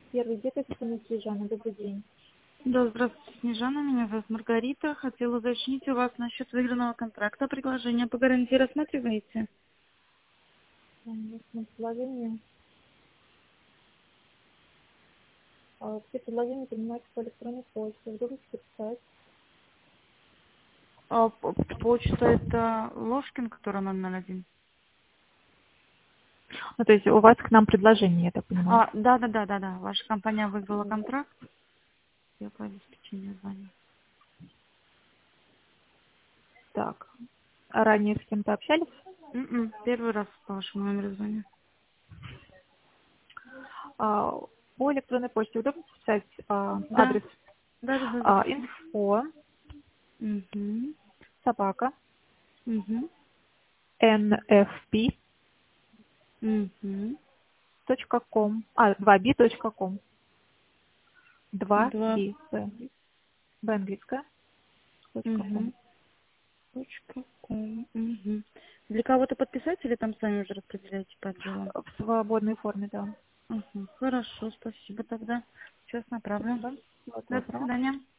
Первый деток Снежана. Добрый день. Да, здравствуйте, Снежана. Меня зовут Маргарита. Хотела уточнить у вас насчет выигранного контракта. Предложение по гарантии рассматриваете? На предложение. Все предложения принимаются по электронной почте. Вдруг писать. Почта это Ложкин, который 001. Ну, то есть у вас к нам предложение, я так понимаю. Да. Ваша компания выиграла контракт. Я по обеспечению звоню. Так. А ранее с кем-то общались? Первый раз по вашему номеру звоню. По электронной почте удобно писать Да. адрес Да, запишу. info Угу. собака Угу. nfp.com. Угу. 2b.com. 2. 2b. Б английская. .com. Угу. .com. Угу. Для кого-то подписать или там сами уже распределяете по отделам? В свободной форме, да. Хорошо, спасибо тогда. Сейчас направлю. Спасибо. Всего Да, до доброго. свидания.